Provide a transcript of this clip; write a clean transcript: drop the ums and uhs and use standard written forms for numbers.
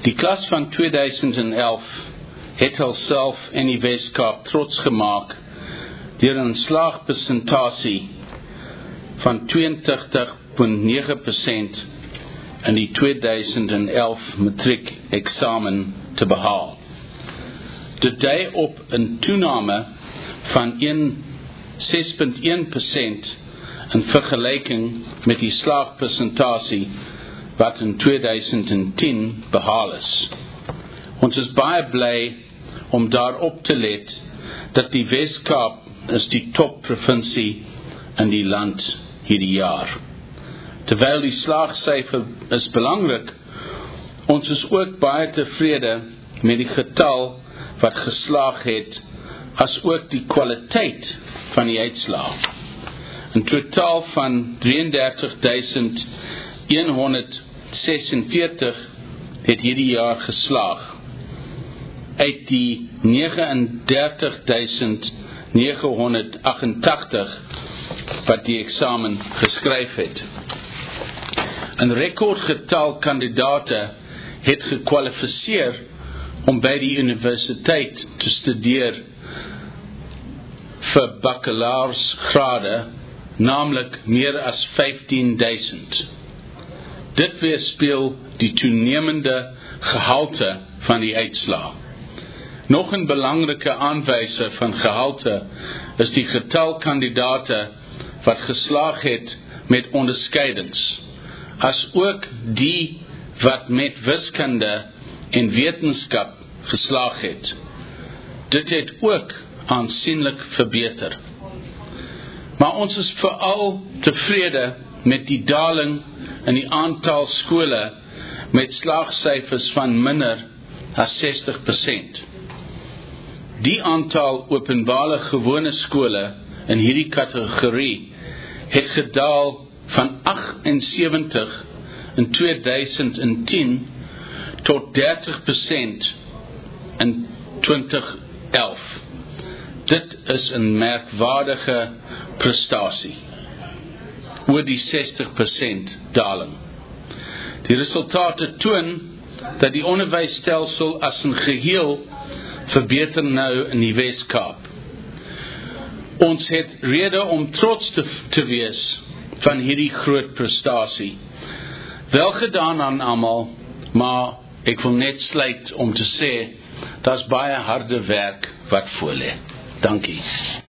Die klas van 2011 het hulself in die Weskaap trots gemaak deur 'n slaagpersentasie van 82,9% in die 2011 matriek eksamen te behaal. Dit dui op 'n toename van 6,1% in vergelyking met die slaagpersentasie wat in 2010 behaal is. Ons is baie bly om daarop te let dat die Weskaap is die topprovinsie in die land hierdie jaar. Terwyl die slaagsyfer is belangrik, ons is ook baie tevrede met die getal wat geslaag het, as ook die kwaliteit van die uitslaag. 'n totaal van 33.146 het hierdie jaar geslaag, uit die 39.988 wat die eksamen geskryf het. 'n rekordgetal kandidate het gekwalifiseer om by die universiteit te studeer vir bakalaursgrade, naamlik meer as 15.000. Dit weerspieël die toenemende gehalte van die uitslaag. Nog 'n belangrike aanwyser van gehalte is die getal kandidate wat geslaag het met onderskeidings, as ook die wat met wiskunde en wetenskap geslaag het. Dit het ook aansienlik verbeter. Maar ons is veral tevrede met die daling in die aantal skole met slaagsyfers van minder as 60%. Die aantal openbare gewone skole in hierdie kategorie het gedaal van 78 in 2010 tot 30% in 2011. Dit is 'n merkwaardige prestasie, oor die 60% daling. Die resultate toon dat die onderwysstelsel as 'n geheel verbeter nou in die Weskaap. Ons het rede om trots te wees van hierdie groot prestasie. Wel gedaan aan almal, maar ek wil net sluit om te sê, daar's baie harde werk wat voor lê. Dankie.